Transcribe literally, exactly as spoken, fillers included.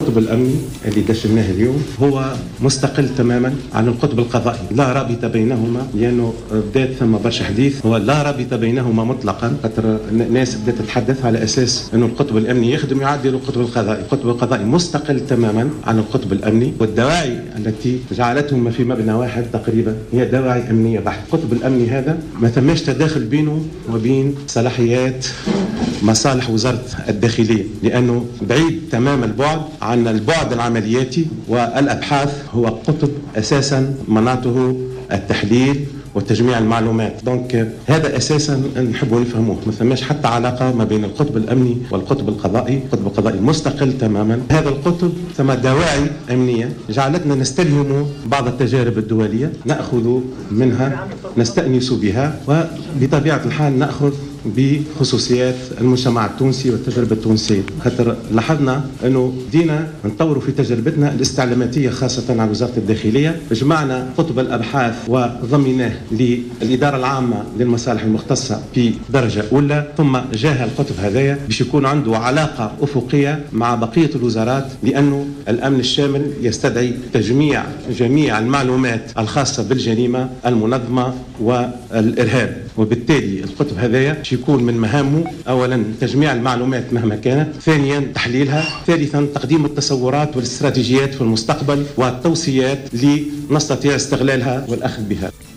القطب الأمني اللي دشناه اليوم هو مستقل تماما عن القطب القضائي، لا رابط بينهما، لأنه بدات ثم برشا حديث، هو لا رابط بينهما مطلقا، خاطر الناس بدات تتحدث على أساس أنه القطب الأمني يخدم يعدل القطب القضائي. القطب القضائي مستقل تماما عن القطب الأمني، والدواعي التي جعلتهما في مبنى واحد تقريبا هي دواعي أمنية بحت. القطب الأمني هذا ما ثماش تداخل بينه وبين صلاحيات مصالح وزارة الداخلية، لأنه بعيد تمام البعد عن البعد العملياتي والأبحاث. هو قطب أساسا مناطه التحليل وتجميع المعلومات. دونك هذا اساسا نحبوا نفهموه، ما ثماش حتى علاقه ما بين القطب الامني والقطب القضائي. القطب القضائي مستقل تماما. هذا القطب ثم دواعي امنيه جعلتنا نستلهم بعض التجارب الدوليه، ناخذ منها نستانس بها، وبطبيعه الحال ناخذ بخصوصيات المجتمع التونسي والتجربه التونسيه. خاطر لاحظنا انه بدينا نطوروا في تجربتنا الاستعلاماتيه خاصه على وزاره الداخليه، جمعنا قطب الابحاث وضمناه للاداره العامه للمصالح المختصه في درجه اولى، ثم جاء القطب هذايا باش يكون عنده علاقه افقيه مع بقيه الوزارات، لانه الامن الشامل يستدعي تجميع جميع المعلومات الخاصه بالجريمه المنظمه والارهاب، وبالتالي القطب هذايا يكون من مهامه اولا تجميع المعلومات مهما كانت، ثانيا تحليلها، ثالثا تقديم التصورات والاستراتيجيات في المستقبل والتوصيات لنستطيع استغلالها والاخذ بها.